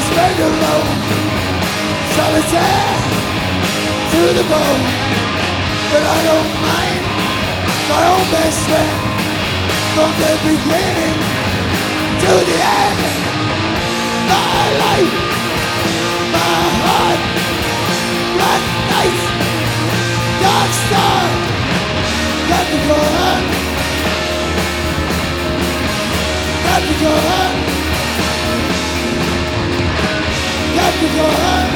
spend alone, solitaire to the bone. But I don't mind my own best friend, from the beginning to the end. My life, my heart, black night, dark star, got to go on, got to go on, got to go on.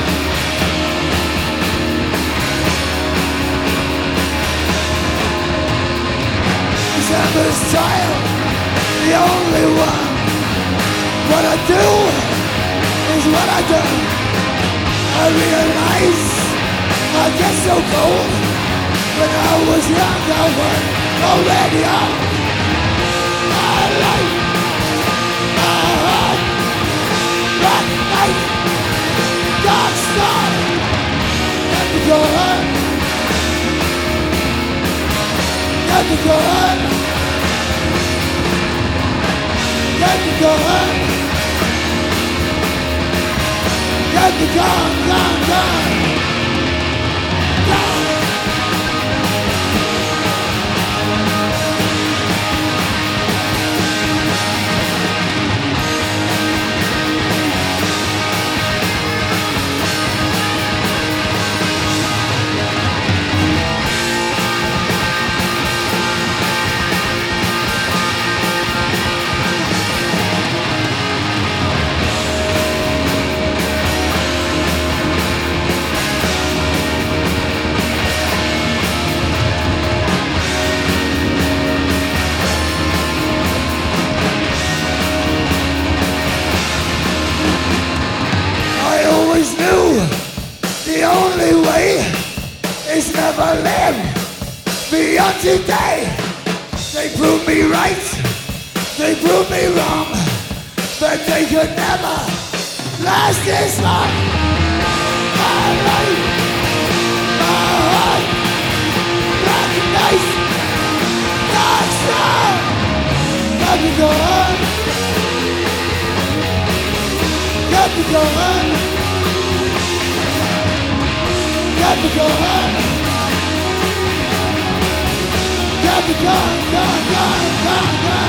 December's child, the only one. What I do is what I do. I realize I get so cold. When I was young I was already on. My life, my heart, black night, dark star, got to go on, got to go on, got to go on, got to go on, gone. The only way is never live beyond today. They prove me right, they prove me wrong, but they could never last this long. My life, my heart, black night, dark star, got to go on, got to go on, got to go on, got to go on, gone.